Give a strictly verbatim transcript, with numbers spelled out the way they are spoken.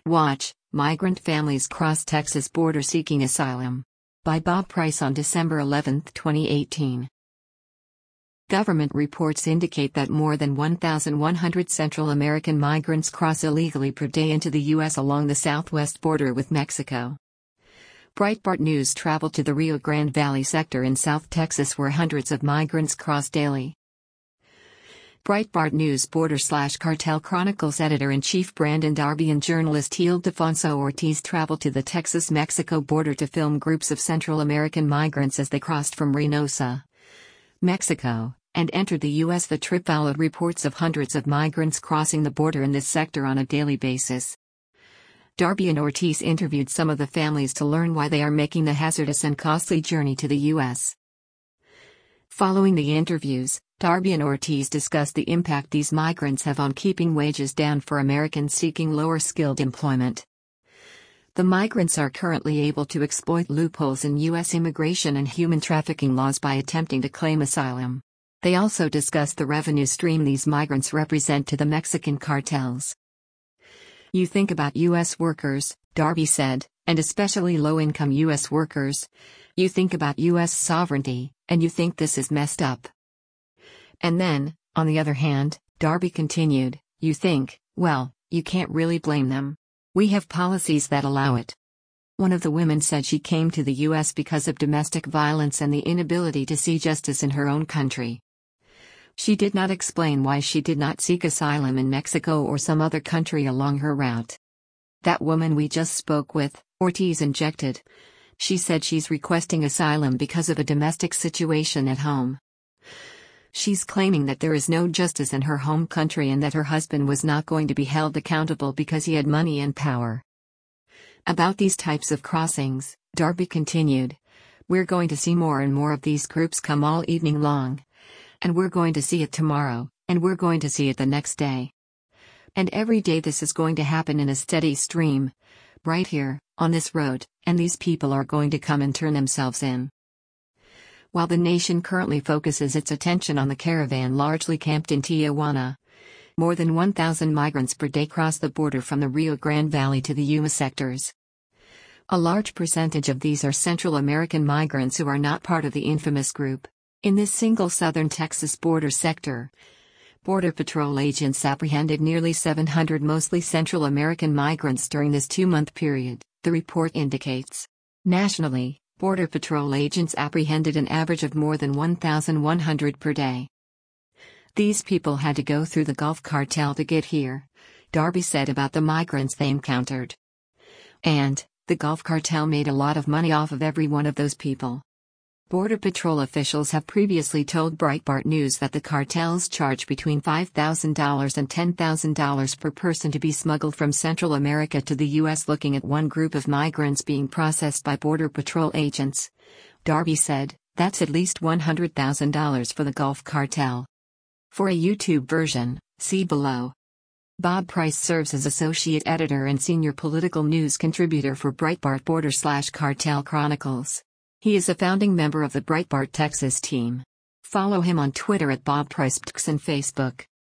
Watch, Migrant Families Cross Texas Border Seeking Asylum. By Bob Price on December eleventh, twenty eighteen. Government reports indicate that more than one thousand one hundred Central American migrants cross illegally per day into the U S along the southwest border with Mexico. Breitbart News traveled to the Rio Grande Valley sector in South Texas where hundreds of migrants cross daily. Breitbart News Border slash Cartel Chronicles editor-in-chief Brandon Darby and journalist Ildefonso Ortiz traveled to the Texas-Mexico border to film groups of Central American migrants as they crossed from Reynosa, Mexico, and entered the U S. The trip followed reports of hundreds of migrants crossing the border in this sector on a daily basis. Darby and Ortiz interviewed some of the families to learn why they are making the hazardous and costly journey to the U S. Following the interviews, Darby and Ortiz discussed the impact these migrants have on keeping wages down for Americans seeking lower-skilled employment. The migrants are currently able to exploit loopholes in U S immigration and human trafficking laws by attempting to claim asylum. They also discussed the revenue stream these migrants represent to the Mexican cartels. "You think about U S workers," Darby said, "and especially low-income U S workers. You think about U S sovereignty, and you think this is messed up. And then, on the other hand," Darby continued, "you think, well, you can't really blame them. We have policies that allow it." One of the women said she came to the U S because of domestic violence and the inability to see justice in her own country. She did not explain why she did not seek asylum in Mexico or some other country along her route. "That woman we just spoke with," Ortiz injected. "She said she's requesting asylum because of a domestic situation at home. She's claiming that there is no justice in her home country and that her husband was not going to be held accountable because he had money and power." About these types of crossings, Darby continued, "We're going to see more and more of these groups come all evening long. And we're going to see it tomorrow, and we're going to see it the next day. And every day this is going to happen in a steady stream, right here, on this road, and these people are going to come and turn themselves in." While the nation currently focuses its attention on the caravan largely camped in Tijuana, more than one thousand migrants per day cross the border from the Rio Grande Valley to the Yuma sectors. A large percentage of these are Central American migrants who are not part of the infamous group. In this single southern Texas border sector, Border Patrol agents apprehended nearly seven hundred mostly Central American migrants during this two-month period, the report indicates. Nationally, Border Patrol agents apprehended an average of more than one thousand one hundred per day. "These people had to go through the Gulf Cartel to get here," Darby said about the migrants they encountered. "And, the Gulf Cartel made a lot of money off of every one of those people." Border Patrol officials have previously told Breitbart News that the cartels charge between five thousand dollars and ten thousand dollars per person to be smuggled from Central America to the U S. Looking at one group of migrants being processed by Border Patrol agents, Darby said, "That's at least one hundred thousand dollars for the Gulf Cartel." For a YouTube version, see below. Bob Price serves as associate editor and senior political news contributor for Breitbart Border slash Cartel Chronicles. He is a founding member of the Breitbart Texas team. Follow him on Twitter at Bob Price and Facebook.